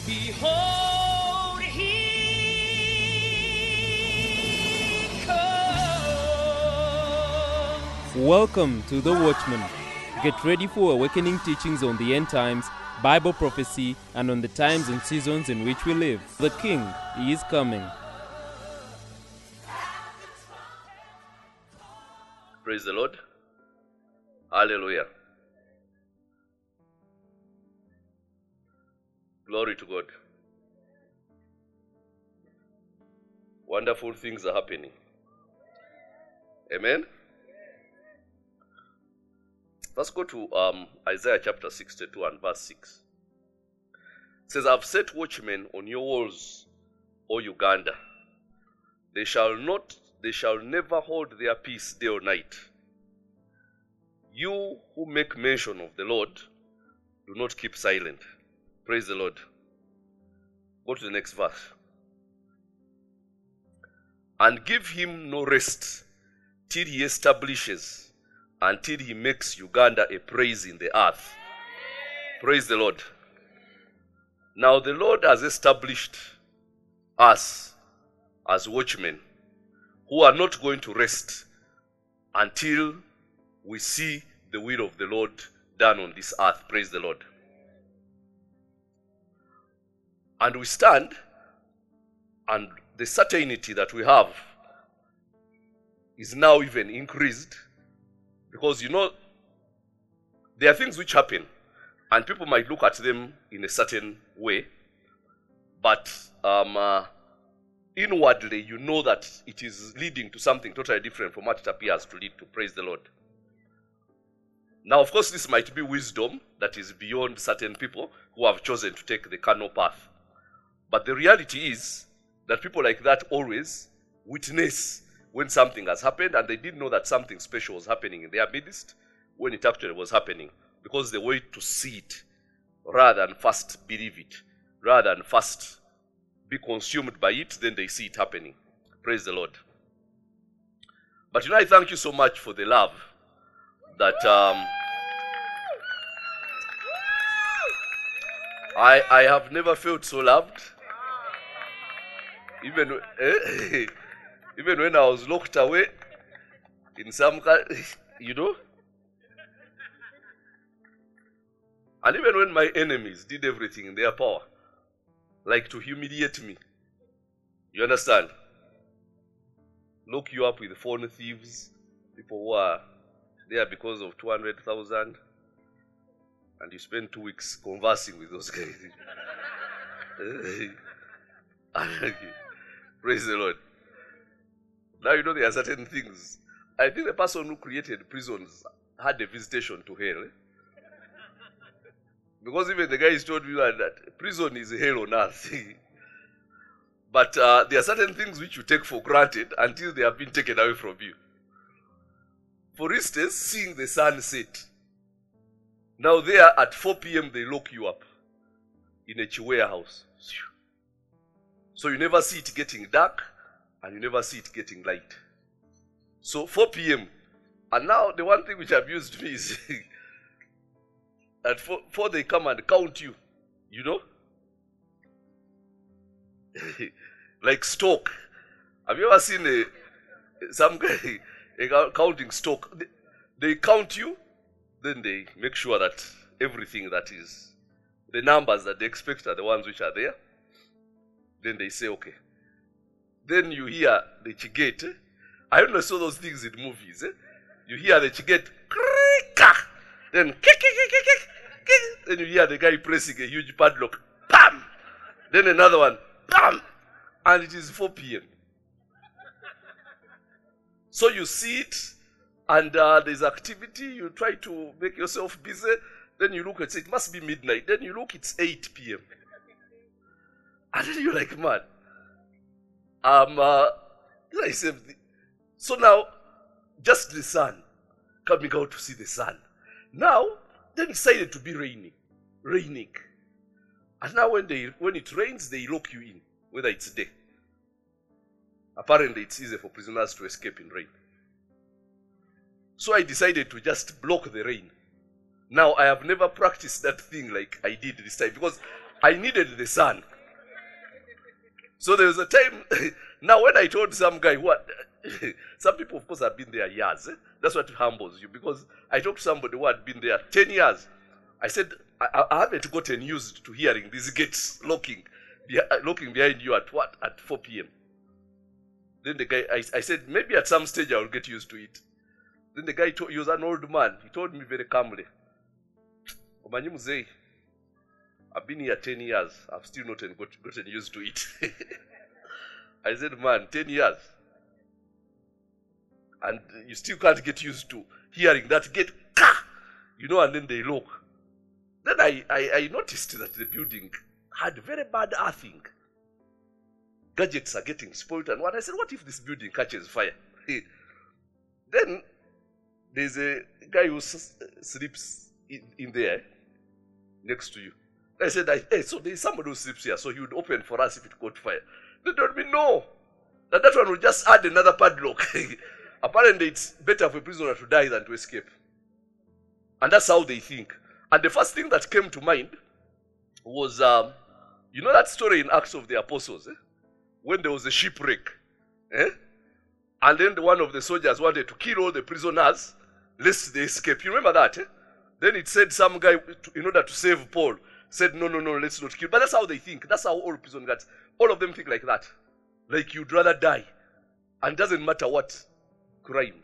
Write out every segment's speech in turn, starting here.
Behold, he comes. Welcome to The Watchman. Get ready for awakening teachings on the end times, Bible prophecy, and on the times and seasons in which we live. The King is coming. Praise the Lord. Hallelujah. Glory to God. Wonderful things are happening. Amen. Let's go to Isaiah chapter 62 and verse 6. It says, I've set watchmen on your walls, O Uganda. They shall never hold their peace day or night. You who make mention of the Lord, do not keep silent. Praise the Lord. Go to the next verse. And give him no rest till he establishes, until he makes Uganda a praise in the earth. Praise the Lord. Now the Lord has established us as watchmen who are not going to rest until we see the will of the Lord done on this earth. Praise the Lord. And we stand, and the certainty that we have is now even increased, because there are things which happen and people might look at them in a certain way, but inwardly you know that it is leading to something totally different from what it appears to lead to. Praise the Lord. Now, of course, this might be wisdom that is beyond certain people who have chosen to take the carnal path. But the reality is that people like that always witness when something has happened, and they didn't know that something special was happening in their midst when it actually was happening, because they wait to see it rather than first believe it, rather than first be consumed by it, then they see it happening. Praise the Lord. But I thank you so much for the love that I have never felt so loved. Even when I was locked away in some and even when my enemies did everything in their power, like to humiliate me, you understand? Lock you up with phone thieves, people who are there because of 200,000, and you spend 2 weeks conversing with those guys. Praise the Lord. Now there are certain things. I think the person who created prisons had a visitation to hell. Because even the guys told me that prison is hell on earth. But there are certain things which you take for granted until they have been taken away from you. For instance, seeing the sun set. Now there at 4 p.m. they lock you up in a warehouse. So you never see it getting dark, and you never see it getting light. So 4 p.m. And now the one thing which amused me is at 4 they come and count you, like stock. Have you ever seen some guy counting stock? They count you, then they make sure that everything that is, the numbers that they expect are the ones which are there. Then they say, okay. Then you hear the chigate. I don't know, saw those things in movies. You hear the chigate. Then then you hear the guy pressing a huge padlock. Bam! Then another one. Bam! And it is 4 p.m. So you see it, and there's activity. You try to make yourself busy. Then you look and say, it must be midnight. Then you look, it's 8 p.m. And then you're like, man, so now, just the sun, coming out to see the sun. Now, they decided to be raining. And now when it rains, they lock you in, whether it's day. Apparently, it's easy for prisoners to escape in rain. So I decided to just block the rain. Now, I have never practiced that thing like I did this time, because I needed the sun. So there was a time, now when I told some guy, what, some people of course have been there years. That's what humbles you, because I talked to somebody who had been there 10 years. I said, I haven't gotten used to hearing these gates locking behind you at what? At 4 p.m. Then the guy, I said, maybe at some stage I will get used to it. Then the guy, he was an old man. He told me very calmly, Omanyi Muzei, I've been here 10 years. I've still not gotten used to it. I said, man, 10 years. And you still can't get used to hearing that gate, and then they lock. Then I noticed that the building had very bad earthing. Gadgets are getting spoiled and what. I said, what if this building catches fire? Then there's a guy who sleeps in there next to you. I said, hey, so there's somebody who sleeps here, so he would open for us if it caught fire. They told me, no, that one will just add another padlock. Apparently, it's better for a prisoner to die than to escape. And that's how they think. And the first thing that came to mind was, you know that story in Acts of the Apostles, when there was a shipwreck, and then one of the soldiers wanted to kill all the prisoners lest they escape. You remember that? Then it said some guy, in order to save Paul, said, no, let's not kill. But that's how they think. That's how all prison guards, all of them think like that. Like you'd rather die. And it doesn't matter what crime.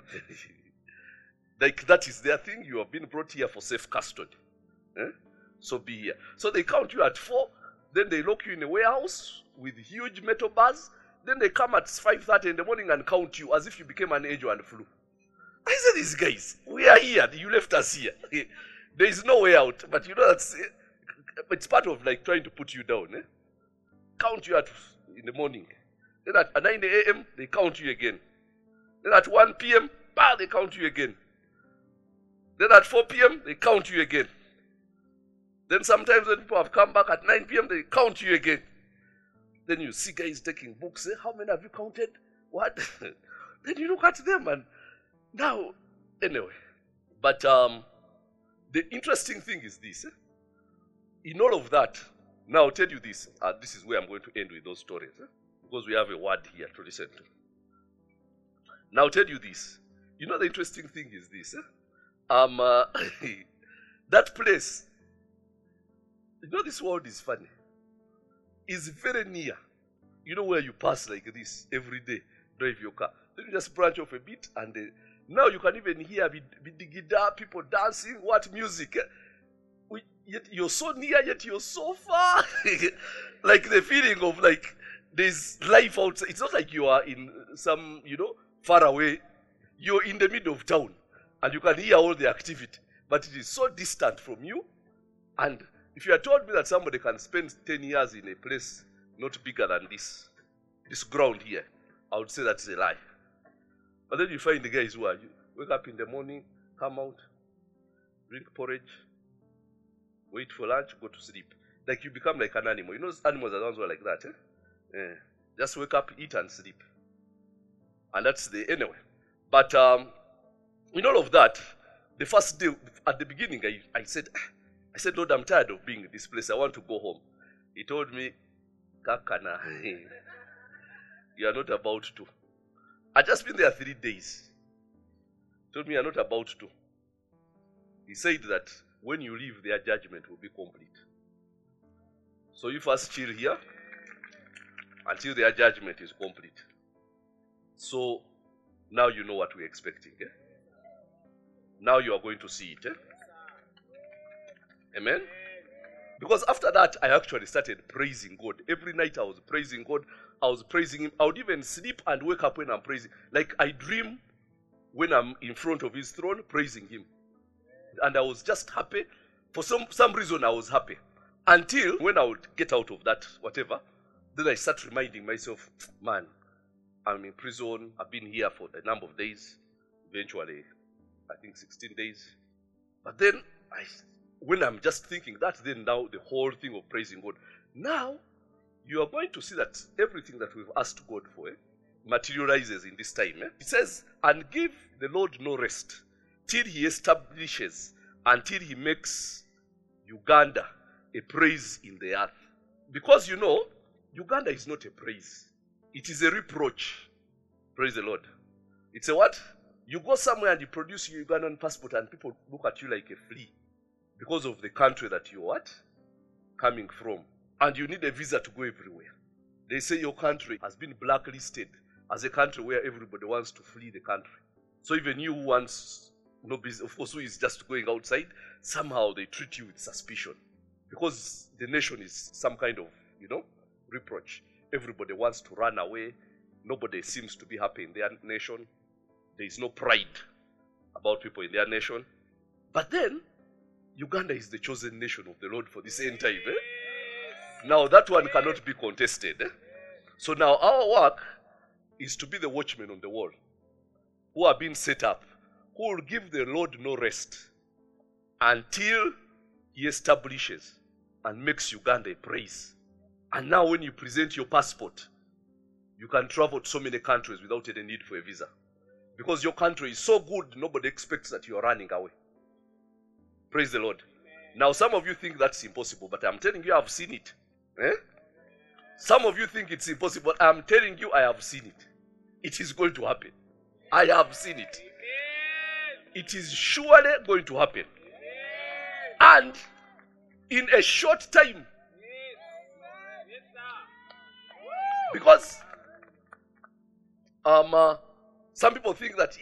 Like that is their thing. You have been brought here for safe custody. So be here. So they count you at 4. Then they lock you in a warehouse with huge metal bars. Then they come at 5:30 in the morning and count you as if you became an angel and flew. I said, these guys, we are here. You left us here. There is no way out. But you know, it's part of like trying to put you down. Count you in the morning. Then at 9 a.m., they count you again. Then at 1 p.m., they count you again. Then at 4 p.m., they count you again. Then sometimes when people have come back at 9 p.m., they count you again. Then you see guys taking books. How many have you counted? What? Then you look at them and now, anyway. But the interesting thing is this. In all of that, now I'll tell you this. This is where I'm going to end with those stories. Because we have a word here to listen to. Now I'll tell you this. You know the interesting thing is this. That place, you know this world is funny. It's very near. You know where you pass like this every day, drive your car. Then you just branch off a bit and now you can even hear Bidigida, people dancing, what music. Yet you're so near, yet you're so far. Like the feeling of like there's life outside. It's not like you are in some, far away. You're in the middle of town and you can hear all the activity. But it is so distant from you. And if you had told me that somebody can spend 10 years in a place not bigger than this ground here, I would say that's a lie. But then you find the guys who are, you wake up in the morning, come out, drink porridge, wait for lunch, go to sleep. Like you become like an animal. You know animals are the ones who are like that, just wake up, eat and sleep. And that's anyway. But in all of that, the first day, at the beginning, I said, Lord, I'm tired of being in this place. I want to go home. He told me, Kakana, you are not about to. I'd just been there 3 days. He told me, you are not about to. He said that when you leave, their judgment will be complete. So you first chill here until their judgment is complete. So now you know what we're expecting. Now you are going to see it. Amen? Because after that, I actually started praising God. Every night I was praising God. I was praising Him. I would even sleep and wake up when I'm praising. Like I dream when I'm in front of His throne, praising Him. And I was just happy. For some reason, I was happy. Until when I would get out of that, whatever, then I start reminding myself, man, I'm in prison. I've been here for a number of days. Eventually, I think 16 days. But then, when I'm just thinking that, then now the whole thing of praising God. Now, you are going to see that everything that we've asked God for materializes in this time. It says, and give the Lord no rest till He establishes, until He makes Uganda a praise in the earth. Because you know, Uganda is not a praise. It is a reproach. Praise the Lord. It's a what? You go somewhere and you produce your Ugandan passport and people look at you like a flea because of the country that you're what? Coming from. And you need a visa to go everywhere. They say your country has been blacklisted as a country where everybody wants to flee the country. So even you who wants no business, of course, who is just going outside, somehow they treat you with suspicion. Because the nation is some kind of, reproach. Everybody wants to run away. Nobody seems to be happy in their nation. There is no pride about people in their nation. But then, Uganda is the chosen nation of the Lord for this end time. Now, that one cannot be contested. So now our work is to be the watchmen on the wall who are being set up, who will give the Lord no rest until he establishes and makes Uganda a praise. And now when you present your passport, you can travel to so many countries without any need for a visa. Because your country is so good, nobody expects that you are running away. Praise the Lord. Now some of you think that's impossible, but I'm telling you, I've seen it. Some of you think it's impossible. I'm telling you, I have seen it. It is going to happen. I have seen it. It is surely going to happen. And in a short time. Because some people think that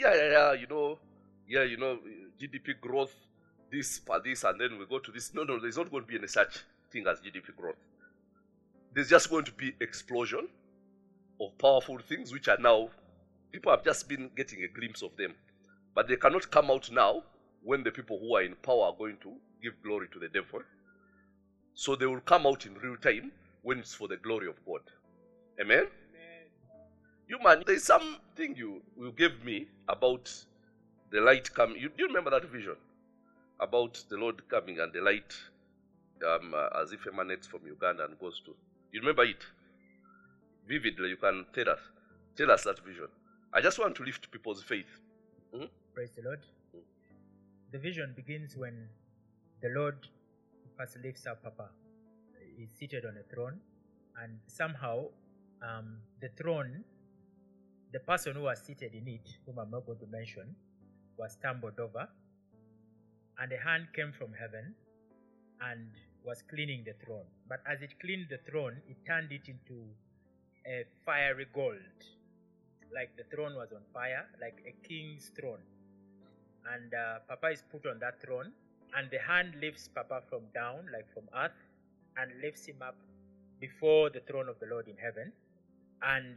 GDP growth, this, and then we go to this. No, there's not going to be any such thing as GDP growth. There's just going to be explosion of powerful things which are now, people have just been getting a glimpse of them. But they cannot come out now when the people who are in power are going to give glory to the devil. So they will come out in real time when it's for the glory of God. Amen? You man, there's something you gave me about the light coming. Do you remember that vision? About the Lord coming and the light as if emanates from Uganda and goes to. You remember it? Vividly, you can tell us that vision. I just want to lift people's faith. Praise the Lord. The vision begins when the Lord first lifts up Papa. He's seated on a throne, and somehow the throne, the person who was seated in it, whom I'm not going to mention, was tumbled over, and a hand came from heaven and was cleaning the throne. But as it cleaned the throne, it turned it into a fiery gold. Like the throne was on fire, like a king's throne. And Papa is put on that throne, and the hand lifts Papa from down, like from earth, and lifts him up before the throne of the Lord in heaven. And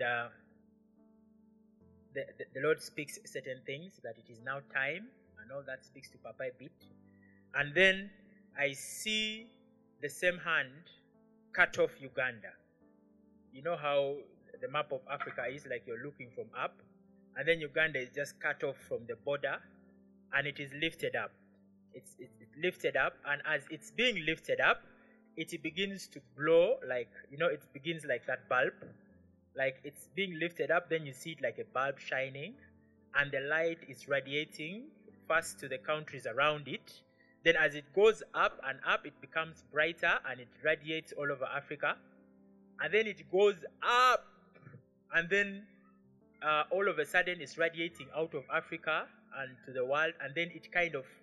the Lord speaks certain things, that it is now time, and all that speaks to Papa a bit. And then I see the same hand cut off Uganda. You know how the map of Africa is, like you're looking from up, and then Uganda is just cut off from the border, and it is lifted up. It's lifted up, and as it's being lifted up, it begins to glow, like, it begins like that bulb. Like it's being lifted up, then you see it like a bulb shining, and the light is radiating first to the countries around it. Then as it goes up and up, it becomes brighter and it radiates all over Africa. And then it goes up, and then all of a sudden it's radiating out of Africa and to the world. And then it kind of,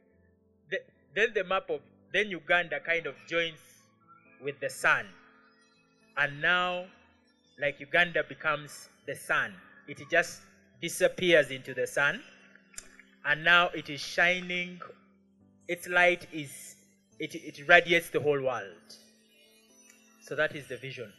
then Uganda kind of joins with the sun. And now, like Uganda becomes the sun. It just disappears into the sun. And now it is shining. Its light it radiates the whole world. So that is the vision.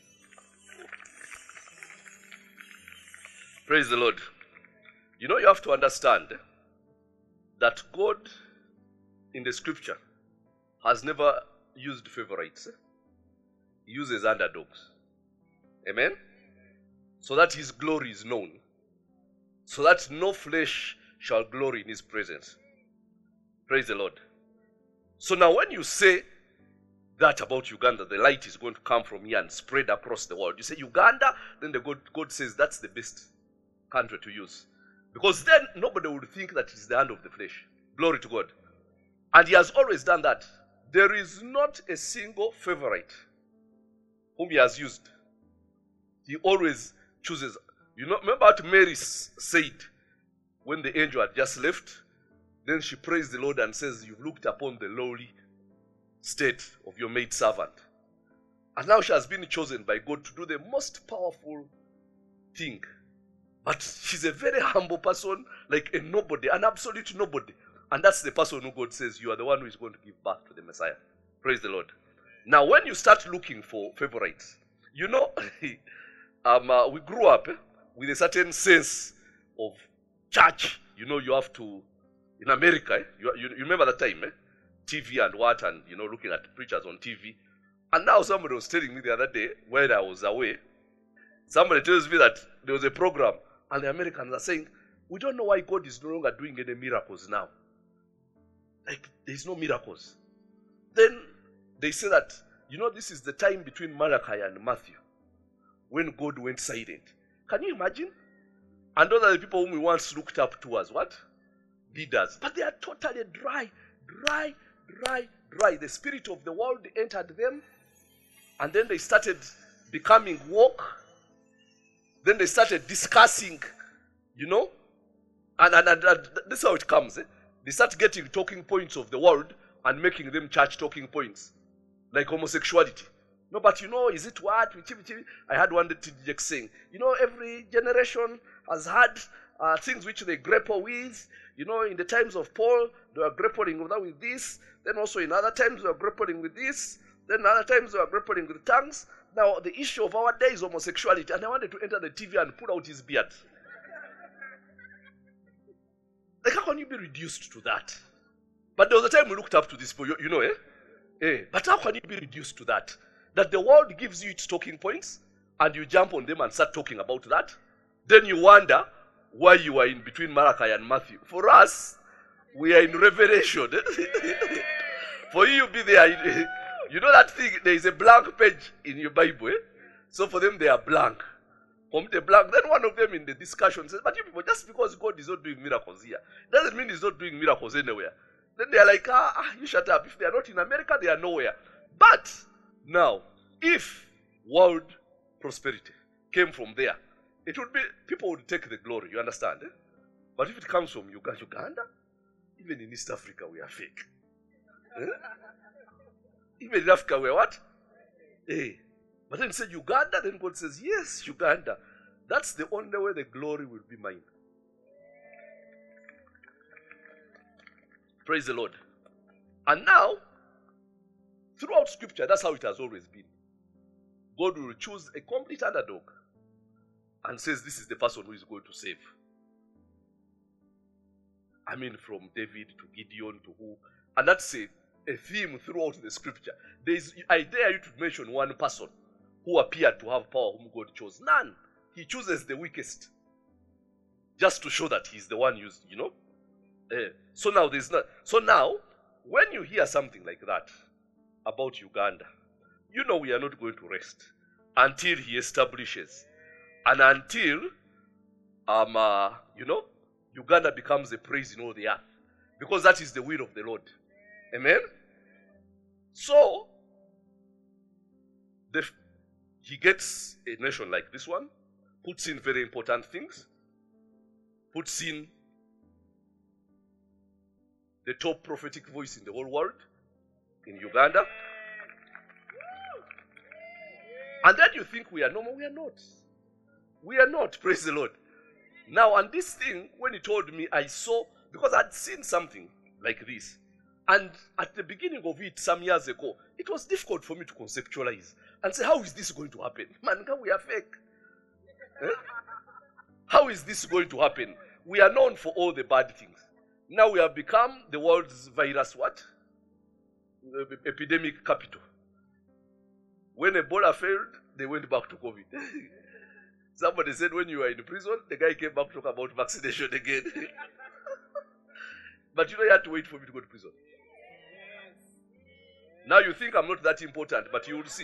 Praise the Lord. You have to understand that God in the scripture has never used favorites. He uses underdogs. Amen? So that his glory is known. So that no flesh shall glory in his presence. Praise the Lord. So now when you say that about Uganda, the light is going to come from here and spread across the world. You say Uganda, then God says that's the best country to use. Because then nobody would think that it's the hand of the flesh. Glory to God. And he has always done that. There is not a single favorite whom he has used. He always chooses. You know, remember what Mary said when the angel had just left? Then she praised the Lord and says, "You've looked upon the lowly state of your maidservant." And now she has been chosen by God to do the most powerful thing. But she's a very humble person, like a nobody, an absolute nobody. And that's the person who God says, you are the one who is going to give birth to the Messiah. Praise the Lord. Now, when you start looking for favorites, you know, we grew up with a certain sense of church. You know, you have to, in America, you remember that time, TV and what, and, you know, looking at preachers on TV. And now somebody was telling me the other day, when I was away, somebody tells me that there was a program, and the Americans are saying, we don't know why God is no longer doing any miracles now. Like, there's no miracles. Then they say that, you know, this is the time between Malachi and Matthew, when God went silent. Can you imagine? And those are the people whom we once looked up to as what? Leaders. But they are totally dry. The spirit of the world entered them, and then they started becoming woke. Then they started discussing, you know, and this is how it comes. They start getting talking points of the world and making them church talking points, like homosexuality. No, but you know, is it what? I had one TDX saying, you know, every generation has had things which they grapple with. You know, in the times of Paul, they were grappling with this. Then also in other times, they were grappling with this. Then other times, they were grappling with tongues. Now, the issue of our day is homosexuality. And I wanted to enter the TV and pull out his beard. Like, how can you be reduced to that? But there was a time we looked up to this, you know, but how can you be reduced to that? That the world gives you its talking points, and you jump on them and start talking about that. Then you wonder why you are in between Malachi and Matthew. For us, we are in Revelation. For you be there. You know that thing, there is a blank page in your Bible. So for them, they are blank. From the blank, then one of them in the discussion says, but you people, just because God is not doing miracles here, doesn't mean he's not doing miracles anywhere. Then they are like, you shut up. If they are not in America, they are nowhere. But now, if world prosperity came from there, it would be, people would take the glory, you understand? But if it comes from Uganda, even in East Africa, we are fake. Even in Africa, we are what? But then he said Uganda, then God says, yes, Uganda. That's the only way the glory will be mine. Praise the Lord. And now, throughout Scripture, that's how it has always been. God will choose a complete underdog and says, this is the person who is going to save. I mean, from David to Gideon to who. And that's a theme throughout the Scripture. I dare you to mention one person who appeared to have power whom God chose. None. He chooses the weakest. Just to show that he's the one used, you know. So now there's not. So now, when you hear something like that about Uganda, you know we are not going to rest until he establishes. And until, you know, Uganda becomes a praise in all the earth. Because that is the will of the Lord. Amen? So, he gets a nation like this one, puts in very important things, puts in the top prophetic voice in the whole world, in Uganda. And then you think we are normal. We are not. We are not, praise the Lord. Now, and this thing, when he told me, I saw, because I'd seen something like this. And at the beginning of it, some years ago, it was difficult for me to conceptualize and say, how is this going to happen? Man, we are fake. How is this going to happen? We are known for all the bad things. Now we have become the world's virus what? Epidemic capital. When Ebola failed, they went back to COVID. Somebody said when you were in prison, the guy came back to talk about vaccination again. But you know, you had to wait for me to go to prison. Now you think I'm not that important, but you will see.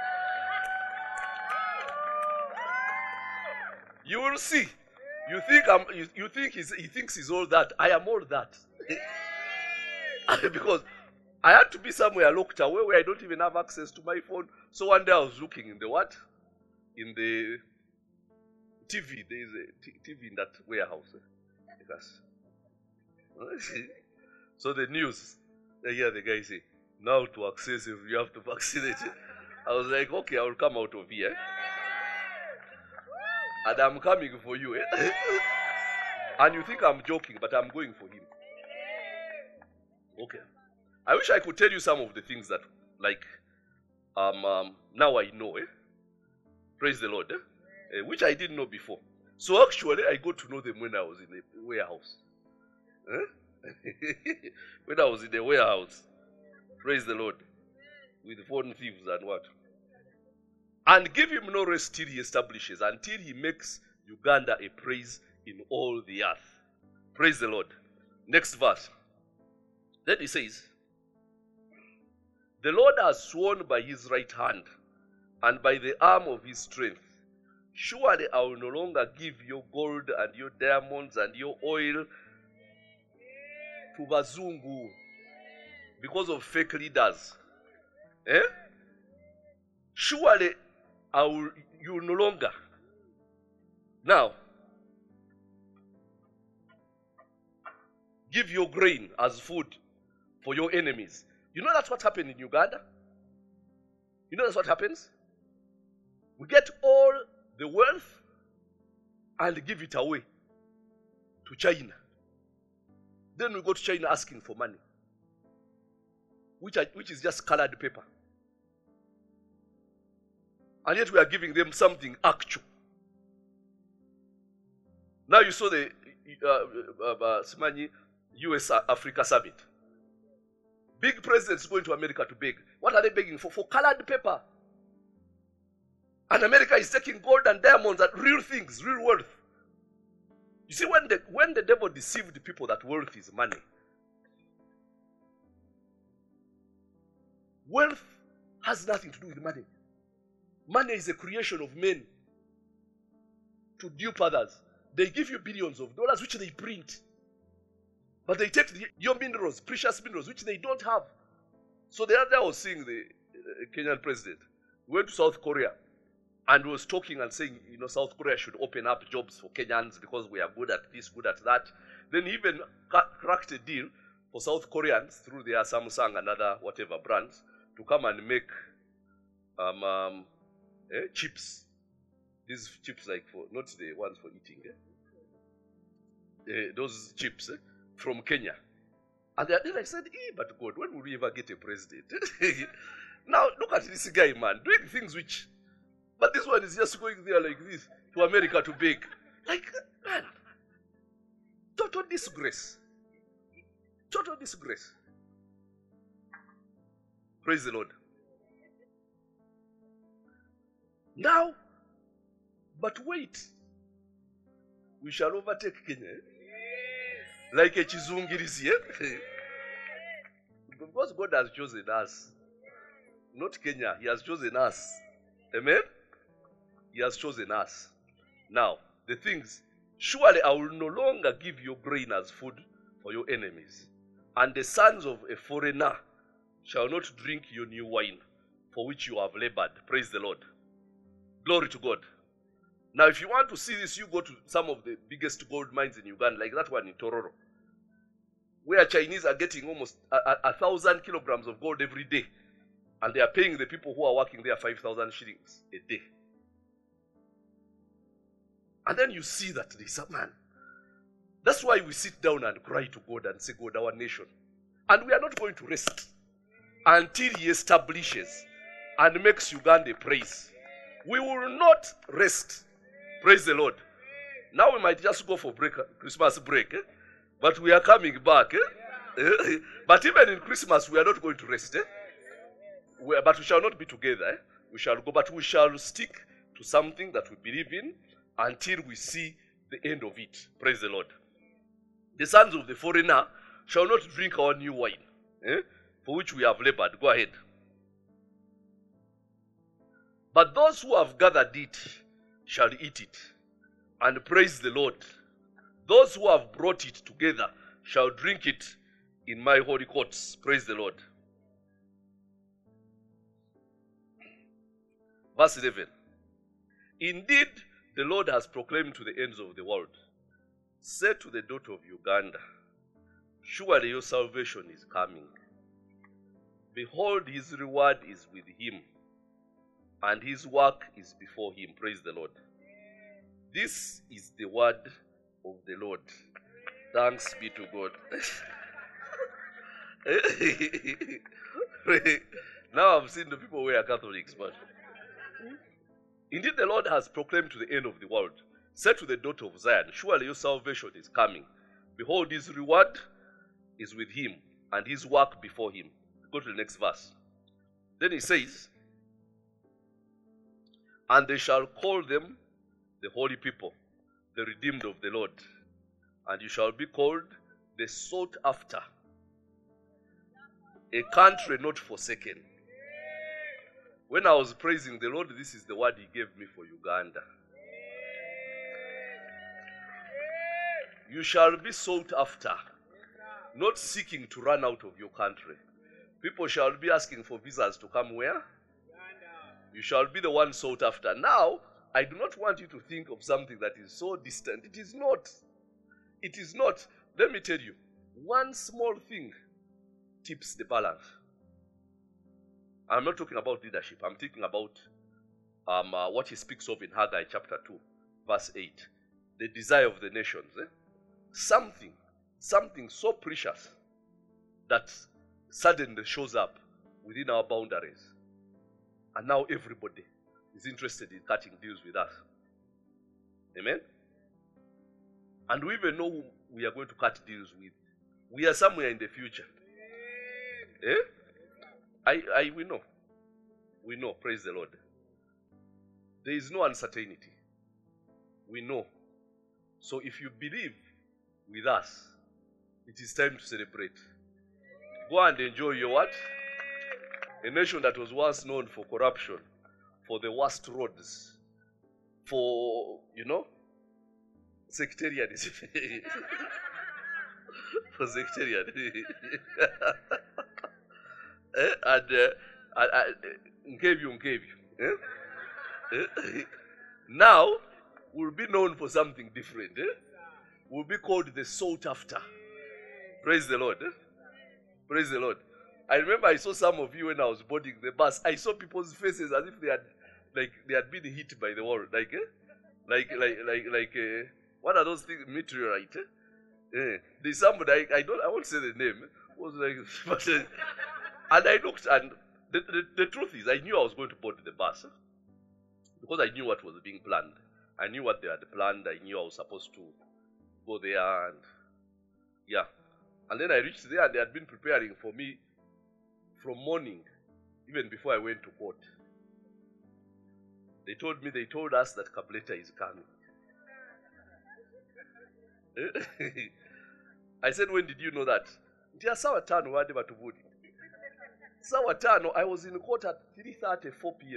You will see. You think he thinks he's all that. I am all that. Because I had to be somewhere locked away where I don't even have access to my phone. So one day I was looking in the what? In the TV. There is a TV in that warehouse. Yes. So the news, I hear the guy say, now to access it, you have to vaccinate. I was like, okay, I will come out of here. And I'm coming for you. And you think I'm joking, but I'm going for him. Okay. I wish I could tell you some of the things that, like, now I know, Praise the Lord, which I didn't know before. So actually, I got to know them when I was in the warehouse. When I was in the warehouse, praise the Lord, with phone thieves and what. And give him no rest till he establishes, until he makes Uganda a praise in all the earth. Praise the Lord. Next verse. Then he says, the Lord has sworn by his right hand and by the arm of his strength. Surely I will no longer give your gold and your diamonds and your oil to Bazungu because of fake leaders. Surely you will no longer. Now, give your grain as food for your enemies. You know that's what happened in Uganda? You know that's what happens? We get all the wealth and give it away to China. Then we go to China asking for money, which is just colored paper. And yet we are giving them something actual. Now you saw the Simanyi US Africa Summit. Big presidents going to America to beg. What are they begging for? For colored paper. And America is taking gold and diamonds and real things, real wealth. You see, when the devil deceived the people that wealth is money, wealth has nothing to do with money. Money is a creation of men to dupe others. They give you billions of dollars, which they print. But they take your minerals, precious minerals, which they don't have. So the other day I was seeing the Kenyan president. We went to South Korea and was talking and saying, you know, South Korea should open up jobs for Kenyans because we are good at this, good at that. Then he even cracked a deal for South Koreans through their Samsung and other whatever brands to come and make chips. These chips like for, not the ones for eating. Those chips from Kenya. And then I said, but God, when will we ever get a president? Now, look at this guy, man, doing things which... But this one is just going there like this to America to beg. Like, man, total disgrace. Total disgrace. Praise the Lord. Now, but wait. We shall overtake Kenya. Like a Chizungirisi. Because God has chosen us. Not Kenya. He has chosen us. Amen? He has chosen us. Now, the things, surely I will no longer give your grain as food for your enemies. And the sons of a foreigner shall not drink your new wine, for which you have labored. Praise the Lord. Glory to God. Now, if you want to see this, you go to some of the biggest gold mines in Uganda, like that one in Tororo, where Chinese are getting almost 1,000 kilograms of gold every day. And they are paying the people who are working there 5,000 shillings a day. And then you see that there's a man. That's why we sit down and cry to God and say, God, our nation. And we are not going to rest until he establishes and makes Uganda praise. We will not rest. Praise the Lord. Now we might just go for Christmas break. But we are coming back. But even in Christmas, we are not going to rest. But we shall not be together. We shall go, but we shall stick to something that we believe in until we see the end of it. Praise the Lord. The sons of the foreigner shall not drink our new wine, for which we have labored. Go ahead. But those who have gathered it shall eat it and praise the Lord. Those who have brought it together shall drink it in my holy courts. Praise the Lord. Verse 11. Indeed, the Lord has proclaimed to the ends of the world, say to the daughter of Uganda, surely your salvation is coming. Behold, his reward is with him, and his work is before him. Praise the Lord. This is the word of the Lord. Thanks be to God. Now I've seen the people who are Catholics, but indeed the Lord has proclaimed to the end of the world, say to the daughter of Zion, surely your salvation is coming. Behold, his reward is with him, and his work before him. Go to the next verse. Then he says, and they shall call them the holy people, the redeemed of the Lord, and you shall be called the sought after, a country not forsaken. When I was praising the Lord, this is the word he gave me for Uganda. You shall be sought after, not seeking to run out of your country. People shall be asking for visas to come where? You shall be the one sought after. Now, I do not want you to think of something that is so distant. It is not. It is not. Let me tell you, one small thing tips the balance. I'm not talking about leadership. I'm thinking about what he speaks of in Haggai chapter 2, verse 8. The desire of the nations. Something so precious that suddenly shows up within our boundaries. And now everybody is interested in cutting deals with us. Amen? And we even know who we are going to cut deals with. We are somewhere in the future. We know. We know, praise the Lord. There is no uncertainty. We know. So if you believe with us, it is time to celebrate. Go and enjoy your what? A nation that was once known for corruption, for the worst roads, for, sectarianism. For sectarianism. And gave you. Now, we'll be known for something different. We'll be called the sought after. Praise the Lord. Praise the Lord. I remember I saw some of you when I was boarding the bus. I saw people's faces as if they had been hit by the world. What are those things? Meteorite. There's somebody, I won't say the name. Was like, and I looked, and the truth is, I knew I was going to board the bus because I knew what was being planned. I knew what they had planned. I knew I was supposed to go there, and yeah. And then I reached there, and they had been preparing for me from morning, even before I went to court. They told us that Kableta is coming. I said, when did you know that? I was in court at 3:30, 4 p.m.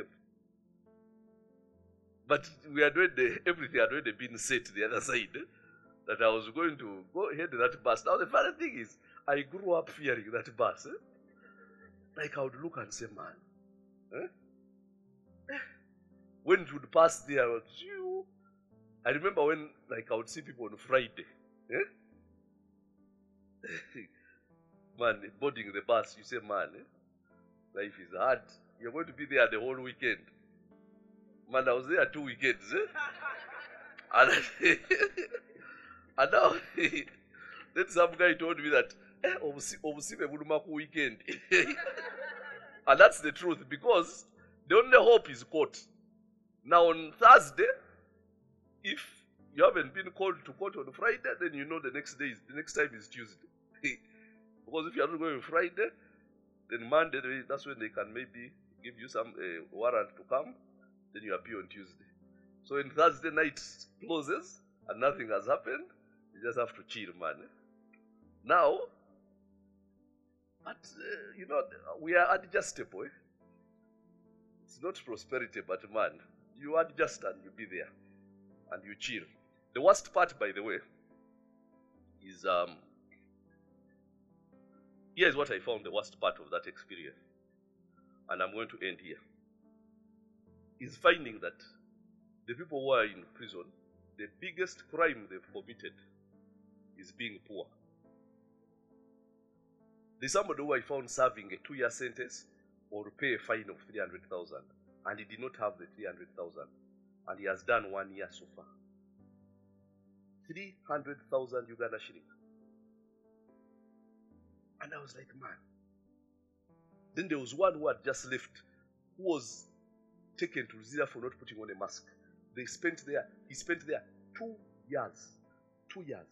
But everything had already been set the other side. That I was going to go ahead with that bus. Now the funny thing is, I grew up fearing that bus. Like I would look and say, man, when it would pass there, I remember when I would see people on Friday. Man, boarding the bus, you say, man, life is hard. You're going to be there the whole weekend. Man, I was there 2 weekends. And now, then some guy told me that, weekend. And that's the truth, because the only hope is court. Now on Thursday, if you haven't been called to court on Friday, then you know the next time is Tuesday. Because if you are not going on Friday, then Monday, that's when they can maybe give you some warrant to come, then you appear on Tuesday. So when Thursday night closes and nothing has happened, you just have to chill, man. Now, we are adjustable. It's not prosperity, but man, you adjust and you be there and you chill. The worst part, by the way, is here's what I found the worst part of that experience, and I'm going to end here. is finding that the people who are in prison, the biggest crime they've committed is being poor. There's somebody who I found serving a 2-year sentence or pay a fine of 300,000, and he did not have the 300,000, and he has done 1 year so far. 300,000 Uganda shillings. And I was like, man. Then there was one who had just left, who was taken to Zira for not putting on a mask. He spent there 2 years. 2 years.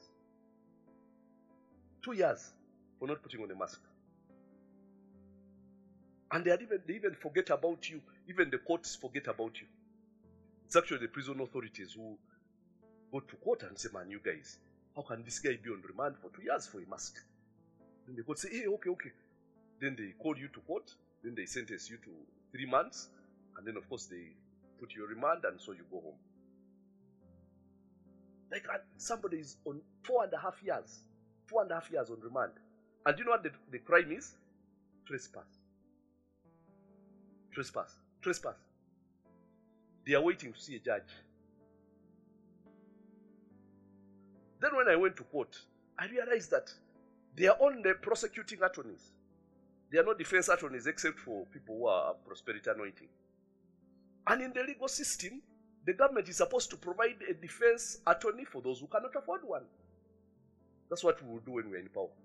2 years for not putting on a mask. And they even forget about you. Even the courts forget about you. It's actually the prison authorities who go to court and say, man, you guys, how can this guy be on remand for 2 years for a mask? Then the court say, hey, okay. Then they call you to court. Then they sentence you to 3 months. And then, of course, they put you on remand, and so you go home. Like somebody is on 4.5 years. 4.5 years on remand. And do you know what the crime is? Trespass. They are waiting to see a judge. Then when I went to court, I realized that they are only prosecuting attorneys. They are not defense attorneys except for people who are prosperity anointing. And in the legal system, the government is supposed to provide a defense attorney for those who cannot afford one. That's what we will do when we are in power.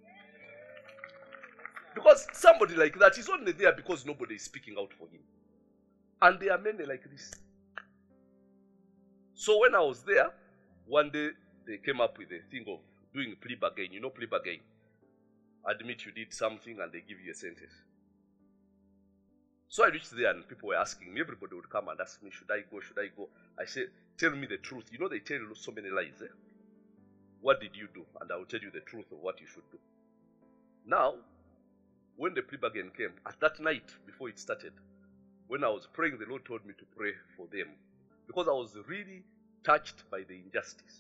Because somebody like that is only there because nobody is speaking out for him. And there are many like this. So when I was there, one day they came up with a thing of doing plea bargain. You know plea bargain? Admit you did something and they give you a sentence. So I reached there and people were asking me, everybody would come and ask me, should I go? I said, tell me the truth. You know they tell you so many lies. What did you do? And I will tell you the truth of what you should do. Now, when the plea bargain came, at that night before it started, when I was praying, the Lord told me to pray for them. Because I was really touched by the injustice.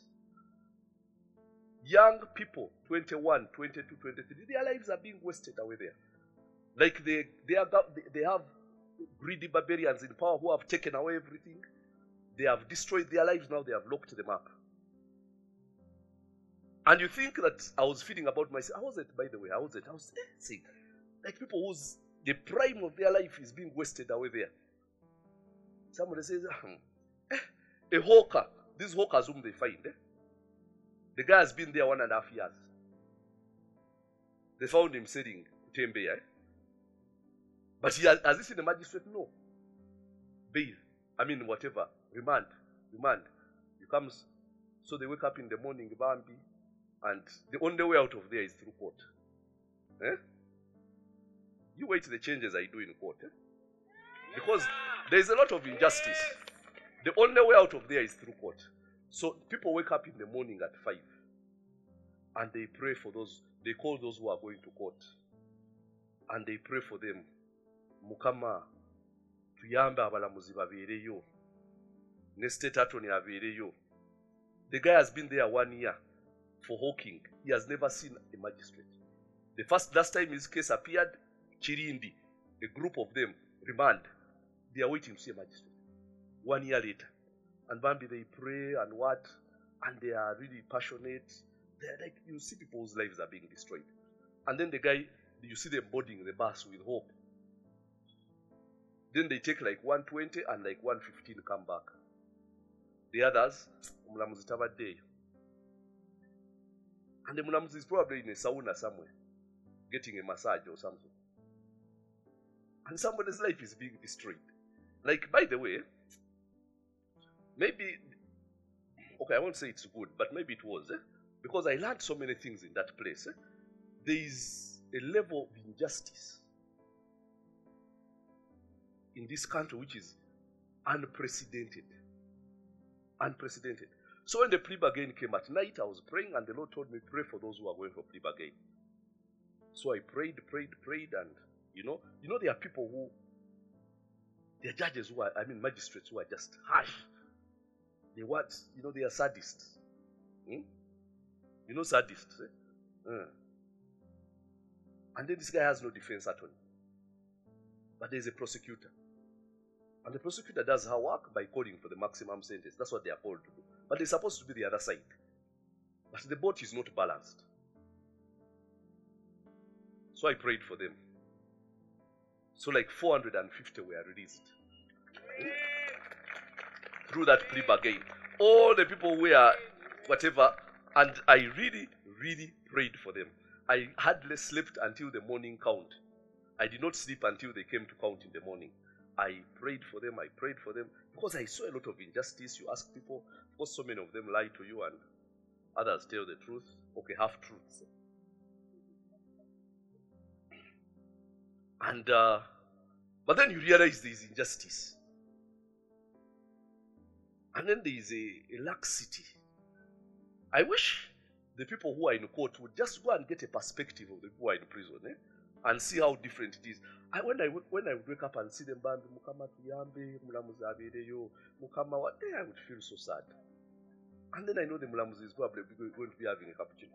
Young people, 21, 22, 23, their lives are being wasted away there. Like they have greedy barbarians in power who have taken away everything. They have destroyed their lives, now they have locked them up. And you think that I was feeling about myself. I wasn't, by the way. I was saying, like people whose the prime of their life is being wasted away there. Somebody says, a hawker, these hawkers whom they find, the guy has been there 1.5 years. They found him selling Kutembe, But he has this in the magistrate? No. Bail. Whatever. Remand. He comes. So they wake up in the morning, Bambi, and the only way out of there is through court. You wait the changes I do in court. Because there is a lot of injustice. The only way out of there is through court. So people wake up in the morning at 5 and they pray for those, they call those who are going to court and they pray for them. Mukama, tuyambe abalamuzi babeereyo. Ne state attorney abeereyo. The guy has been there 1 year for hawking. He has never seen a magistrate. Last time his case appeared, Chirindi, a group of them, remand. They are waiting to see a magistrate. 1 year later. And Bambi, they pray and what? And they are really passionate. They're like, you see people's lives are being destroyed. And then the guy, you see them boarding the bus with hope. Then they take like 120 and like 115 come back. The others, Mulamuzi Tabade. And the Mulamuzi is probably in a sauna somewhere, getting a massage or something. And somebody's life is being destroyed. Like, by the way, maybe, okay, I won't say it's good, but maybe it was, because I learned so many things in that place. There is a level of injustice in this country which is unprecedented. Unprecedented. So when the plea bargain came at night, I was praying and the Lord told me, pray for those who are going for plea bargain. So I prayed, and you know there are people who, there are judges who are, magistrates who are just harsh. They want, they are sadists. Sadists. And then this guy has no defense attorney. But there's a prosecutor. And the prosecutor does her work by calling for the maximum sentence. That's what they are called to do. But they're supposed to be the other side. But the boat is not balanced. So I prayed for them. So like 450 were released. Through that plea bargain. All the people were whatever. And I really, really prayed for them. I hardly slept until the morning count. I did not sleep until they came to count in the morning. I prayed for them, because I saw a lot of injustice. You ask people, of course so many of them lie to you and others tell the truth. Okay, half-truths. And, but then you realize there is injustice. And then there is a laxity. I wish the people who are in court would just go and get a perspective of the people who are in prison, and see how different it is. When I would wake up and see them, Mukama tuyambe, mulamuzi abereyo, Mukama, what day I would feel so sad. And then I know the mulamuzi is probably going to be having a cappuccino.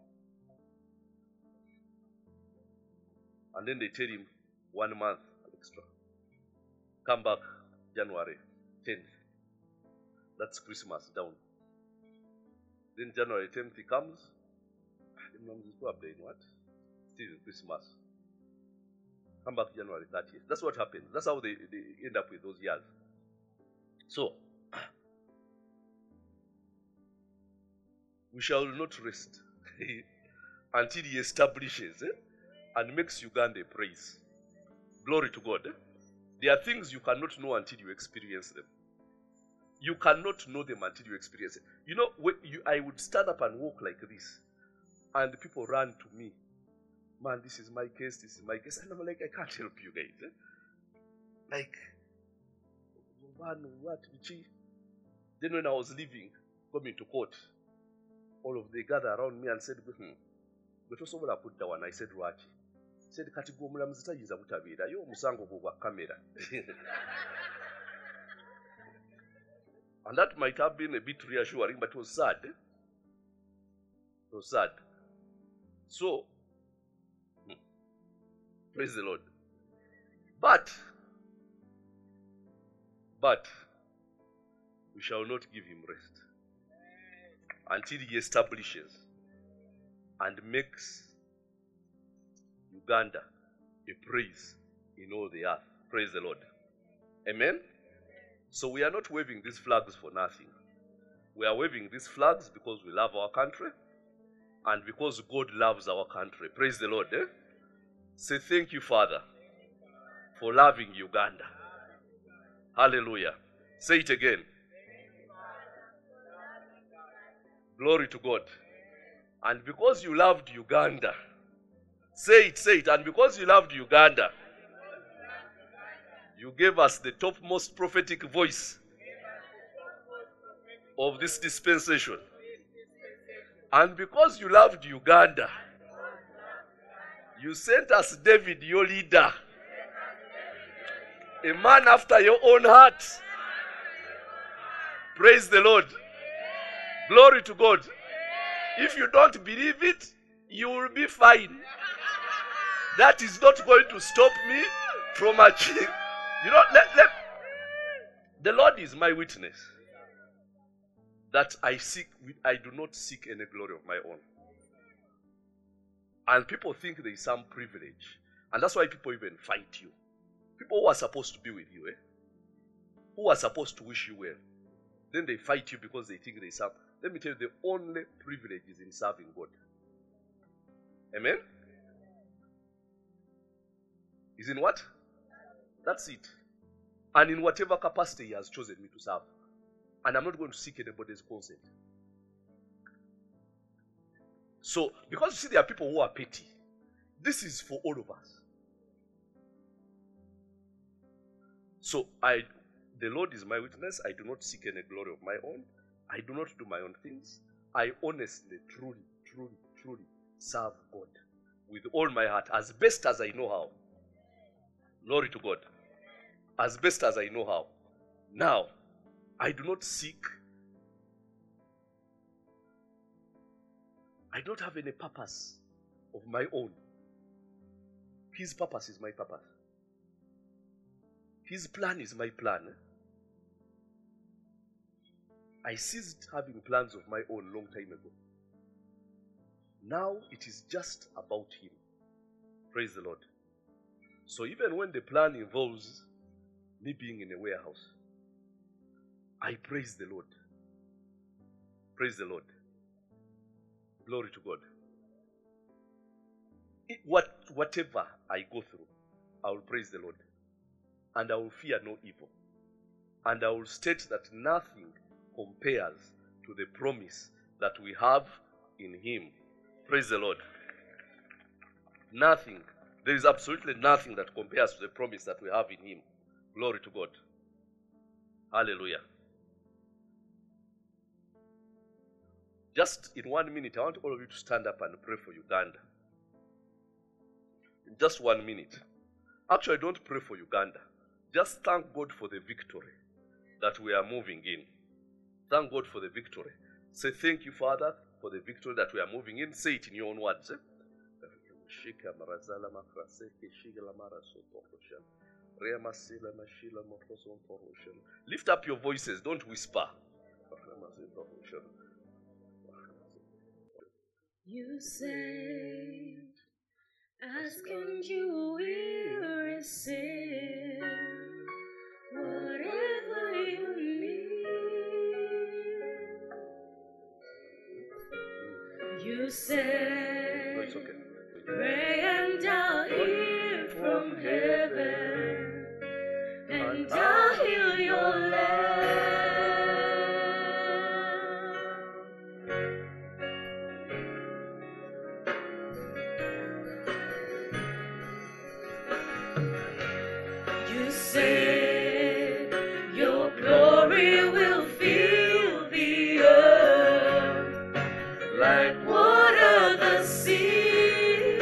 And then they tell him 1 month extra. Come back January 10th. That's Christmas down. Then January 10th he comes. The mulamuzi is probably in what? Still Christmas. Come back January 30th. That's what happens. That's how they end up with those years. So, we shall not rest until he establishes and makes Uganda a praise. Glory to God. There are things you cannot know until you experience them. You cannot know them until you experience it. You know, I would stand up and walk like this, and people run to me. Man, this is my case, And I'm like, I can't help you guys. Like, man, what? Then when I was leaving, coming to court, all of they gathered around me and said, but also when I put down, I said, Rwachi. Said, Kati go mulamuzi tayinza butabira, yo musango gwa camera. And that might have been a bit reassuring, but it was sad. It was sad. So, praise the Lord. But we shall not give him rest until he establishes and makes Uganda a praise in all the earth. Praise the Lord. Amen? So we are not waving these flags for nothing. We are waving these flags because we love our country and because God loves our country. Praise the Lord. Say thank you, Father, for loving Uganda. Hallelujah. Say it again. Glory to God. And because you loved Uganda, say it. And because you loved Uganda, you gave us the topmost prophetic voice of this dispensation. And because you loved Uganda, you sent us David, your leader, a man after your own heart. Praise the Lord. Glory to God. If you don't believe it, you will be fine. That is not going to stop me from achieving. You know, the Lord is my witness that I do not seek any glory of my own. And people think there is some privilege. And that's why people even fight you. People who are supposed to be with you, who are supposed to wish you well, then they fight you because they think there is some. Let me tell you, the only privilege is in serving God. Amen? Is in what? That's it. And in whatever capacity he has chosen me to serve. And I'm not going to seek anybody's consent. So, because you see there are people who are petty, this is for all of us. So, the Lord is my witness. I do not seek any glory of my own. I do not do my own things. I honestly, truly serve God with all my heart, as best as I know how. Glory to God. As best as I know how. Now, I do not seek. I don't have any purpose of my own. His purpose is my purpose. His plan is my plan. I ceased having plans of my own long time ago. Now it is just about him. Praise the Lord. So even when the plan involves me being in a warehouse, I praise the Lord. Praise the Lord. Glory to God. Whatever I go through, I will praise the Lord. And I will fear no evil. And I will state that nothing compares to the promise that we have in him. Praise the Lord. Nothing. There is absolutely nothing that compares to the promise that we have in him. Glory to God. Hallelujah. Just in 1 minute, I want all of you to stand up and pray for Uganda. In just 1 minute. Actually, don't pray for Uganda. Just thank God for the victory that we are moving in. Thank God for the victory. Say, thank you, Father, for the victory that we are moving in. Say it in your own words. Lift up your voices. Don't whisper. You say, ask and you will receive whatever you need. You say, No, it's okay. pray and I'll hear from heaven, and I'll heal your land. You said your glory will fill the earth like water the sea.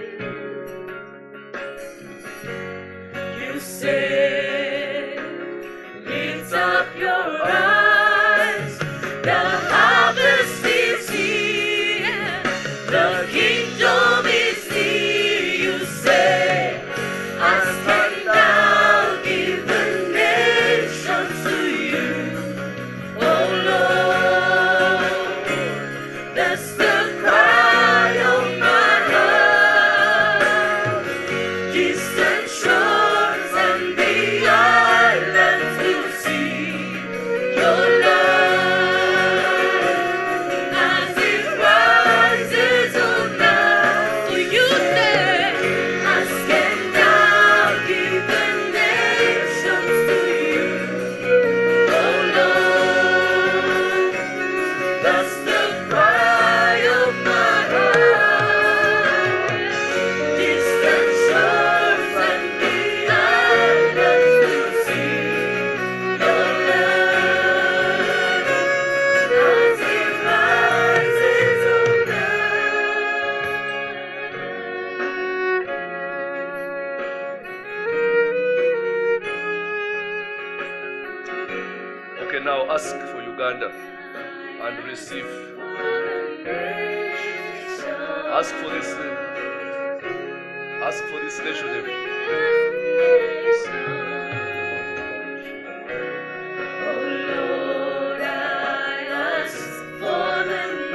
You said, lift up your eyes, the harvest is here, the kingdom is near. You say, ask and I'll give the nations to you. Oh Lord, that's the cry of my heart. Distant shores and the islands will see your love as it rises on night. For you say, ask and I'll give the nations to you. Oh Lord, that's the cry of my heart. Distant shores and the islands will see your love as it rises on Okay, now ask for Uganda and receive. Ask for this. Ask for this nation. Oh Lord, I ask for the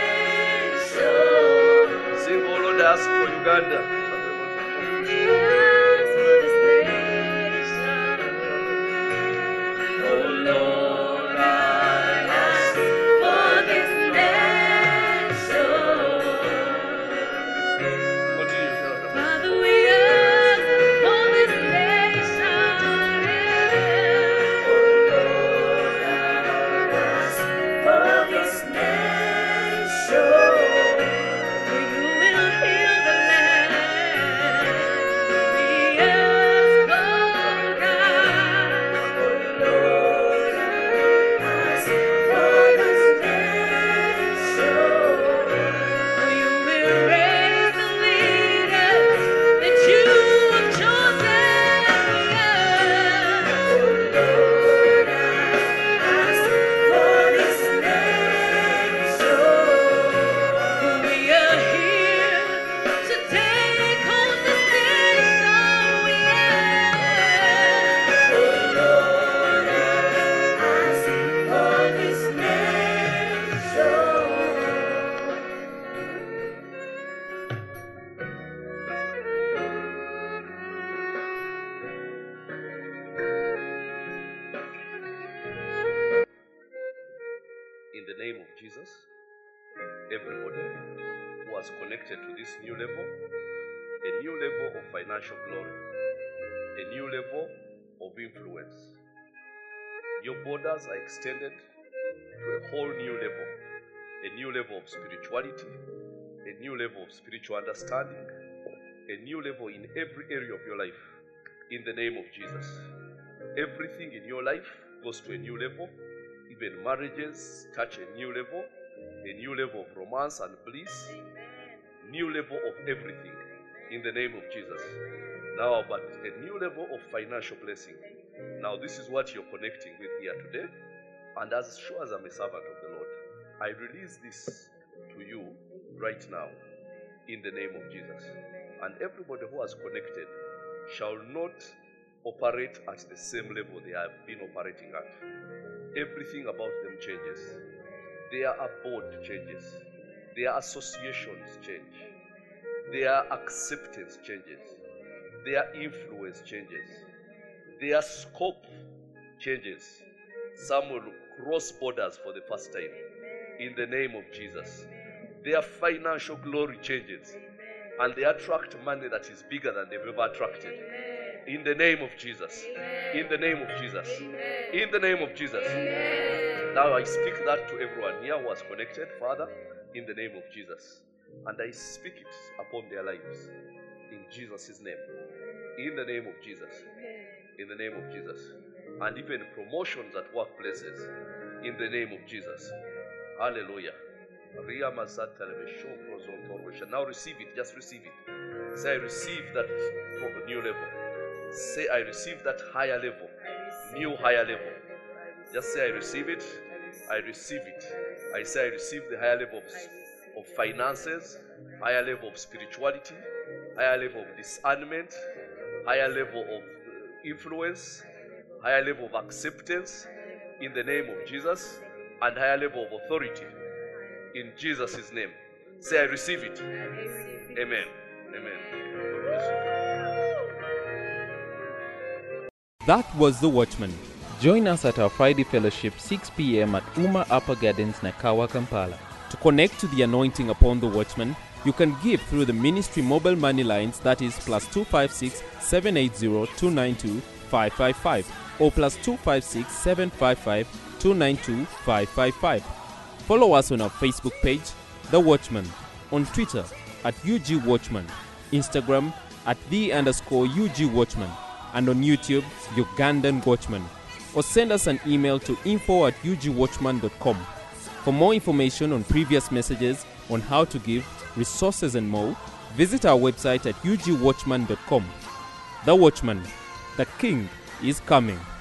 nation. Sing, oh Lord, ask for Uganda. Oh Lord, I ask for this nation. Continue. Father, we ask for this nation. Oh Lord, I ask for this nation. For you will heal the land. the name of Jesus, everybody who has connected to this new level, a new level of financial glory, a new level of influence. Your borders are extended to a whole new level, a new level of spirituality, a new level of spiritual understanding, a new level in every area of your life, in the name of Jesus. Everything in your life goes to a new level. Even marriages touch a new level of romance and bliss, new level of everything, in the name of Jesus. Now, but a new level of financial blessing. Now, this is what you're connecting with here today. And as sure as I'm a servant of the Lord, I release this to you right now, in the name of Jesus. And everybody who has connected shall not operate at the same level they have been operating at. Everything about them changes. Their abode changes. Their associations change. Their acceptance changes. Their influence changes. Their scope changes. Some will cross borders for the first time, in the name of Jesus. Their financial glory changes, and they attract money that is bigger than they've ever attracted. In the name of Jesus. In the name of Jesus. In the name of Jesus. Now I speak that to everyone here who has connected, Father, in the name of Jesus. And I speak it upon their lives. In Jesus' name. In the name of Jesus. In the name of Jesus. And even promotions at workplaces. In the name of Jesus. Hallelujah. Now receive it. Just receive it. Say, I receive that new level. Say, I receive that higher level. New higher level. Just say, I receive it. I receive it. I say, I receive the higher level of finances, higher level of spirituality, higher level of discernment, higher level of influence, higher level of acceptance in the name of Jesus, and higher level of authority in Jesus' name. Say, I receive it. Amen. Amen. God bless you. That was The Watchman. Join us at our Friday fellowship 6 p.m. at Uma Upper Gardens, Nakawa, Kampala. To connect to the anointing upon The Watchman, you can give through the ministry mobile money lines, that is +256 780 292 555 or +256 755 292 555. Follow us on our Facebook page, The Watchman, on Twitter at UG Watchman, Instagram at @the_UG Watchman, and on YouTube, Ugandan Watchman. Or send us an email to info@ugwatchman.com. For more information on previous messages, on how to give, resources and more, visit our website at ugwatchman.com. The Watchman, the King is coming.